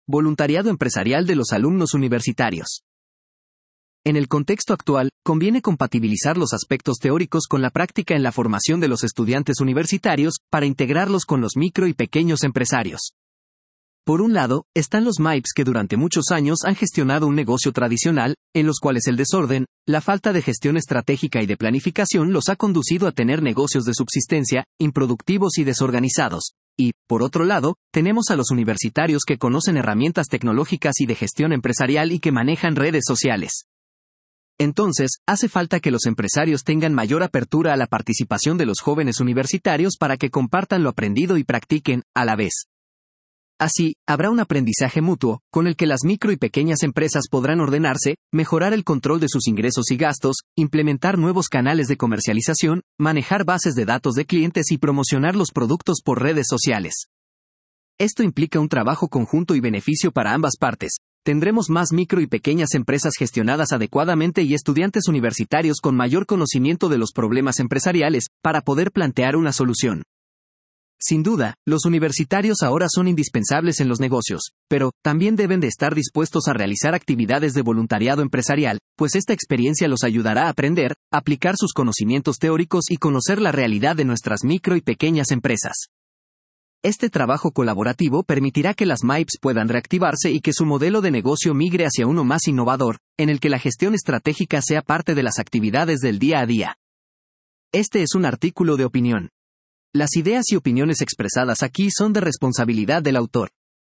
voluntariado empresarial de los alumnos universitarios. En el contexto actual, conviene compatibilizar los aspectos teóricos con la práctica en la formación de los estudiantes universitarios, para integrarlos con los micro y pequeños empresarios. Por un lado, están los MIPS que durante muchos años han gestionado un negocio tradicional, en los cuales el desorden, la falta de gestión estratégica y de planificación los ha conducido a tener negocios de subsistencia, improductivos y desorganizados. Y, por otro lado, tenemos a los universitarios que conocen herramientas tecnológicas y de gestión empresarial y que manejan redes sociales. Entonces, hace falta que los empresarios tengan mayor apertura a la participación de los jóvenes universitarios para que compartan lo aprendido y practiquen, a la vez. Así, habrá un aprendizaje mutuo, con el que las micro y pequeñas empresas podrán ordenarse, mejorar el control de sus ingresos y gastos, implementar nuevos canales de comercialización, manejar bases de datos de clientes y promocionar los productos por redes sociales. Esto implica un trabajo conjunto y beneficio para ambas partes. Tendremos más micro y pequeñas empresas gestionadas adecuadamente y estudiantes universitarios con mayor conocimiento de los problemas empresariales, para poder plantear una solución. Sin duda, los universitarios ahora son indispensables en los negocios, pero también deben de estar dispuestos a realizar actividades de voluntariado empresarial, pues esta experiencia los ayudará a aprender, aplicar sus conocimientos teóricos y conocer la realidad de nuestras micro y pequeñas empresas. Este trabajo colaborativo permitirá que las MIPS puedan reactivarse y que su modelo de negocio migre hacia uno más innovador, en el que la gestión estratégica sea parte de las actividades del día a día. Este es un artículo de opinión. Las ideas y opiniones expresadas aquí son de responsabilidad del autor.